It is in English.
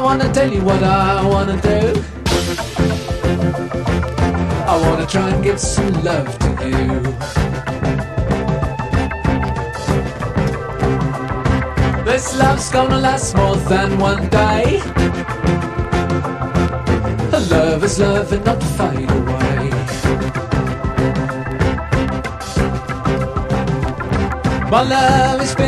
wanna tell you what I wanna do. I wanna try and give some love to you. This love's gonna last more than one day. Love is love and not fade away. My love has been